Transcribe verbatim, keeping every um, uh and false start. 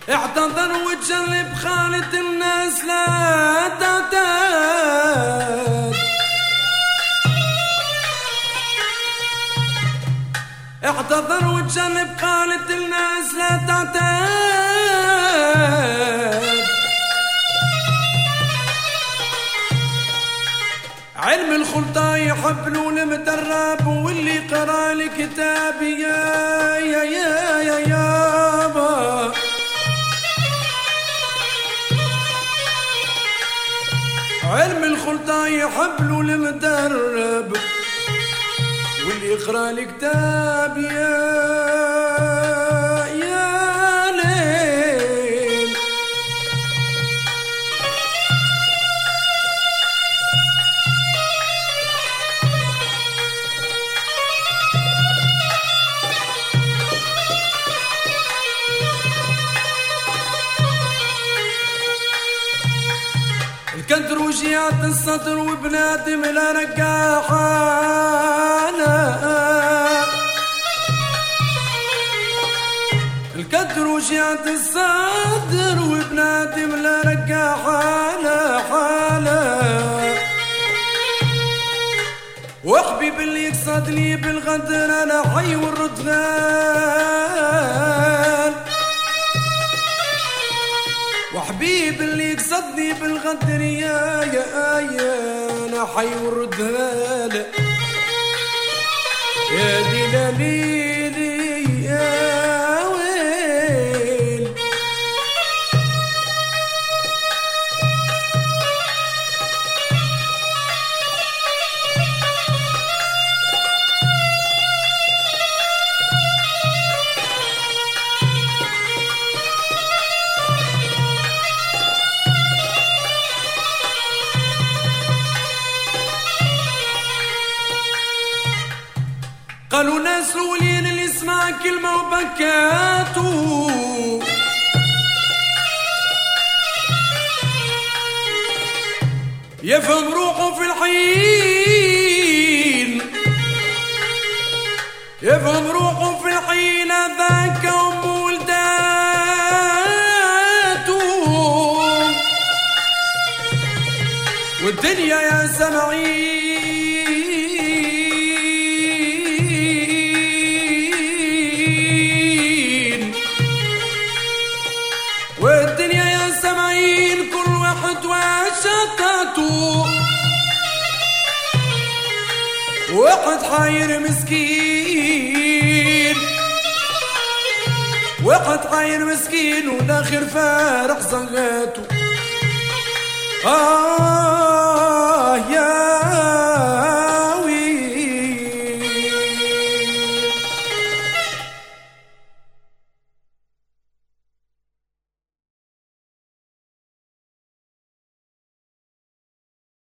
اعتذر وتجنب خالة الناس لا تعتاد. اعتذر وتجنب خالة الناس لا تعتاد. علم الخلطة يحب له المدرب واللي قرا الكتاب يا يا يا يا يابا. علم الخلطة يحب له المدرب واللي يقرا الكتاب يا يا ليل. الكدر وجيعة الصدر وبنادم لا رقاحانا. الكدر وجيعة الصدر وبنادم لا رقاحانا حالا. وحبيب اللي يقصدني بالغدر انا حي والردغان. وحبيب اللي يقصدني بالغدر يا يا يا انا حي والردغان. يا دلاليلي يا ويل. قالوا ناس الاولين اللي يسمع كلمة وبكاتو يفهم روحه في الحين. يفهم روحه في الحين ذاك ام ولداتو. والدنيا يا سمعين والدنيا يا سمعين كل واحد وشطاته. واحد حاير مسكين واحد حاير مسكين والاخر فارح صغاته. آه